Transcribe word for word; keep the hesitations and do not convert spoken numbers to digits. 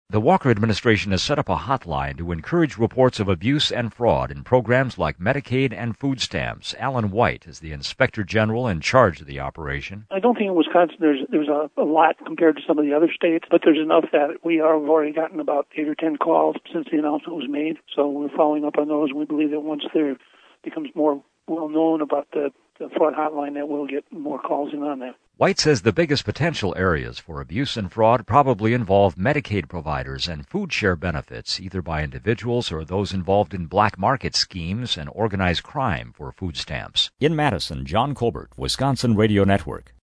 The Walker administration has set up a hotline to encourage reports of abuse and fraud in programs like Medicaid and food stamps. Alan White is the Inspector General in charge of the operation. I don't think in Wisconsin there's there's a, a lot compared to some of the other states, but there's enough that we are, have already gotten about eight or ten calls since the announcement was made. So we're following up on those. We believe that once there becomes more well known about the, the fraud hotline, that we'll get more calls in on that. White says the biggest potential areas for abuse and fraud probably involve Medicaid providers and food share benefits, either by individuals or those involved in black market schemes and organized crime for food stamps. In Madison, John Colbert, Wisconsin Radio Network.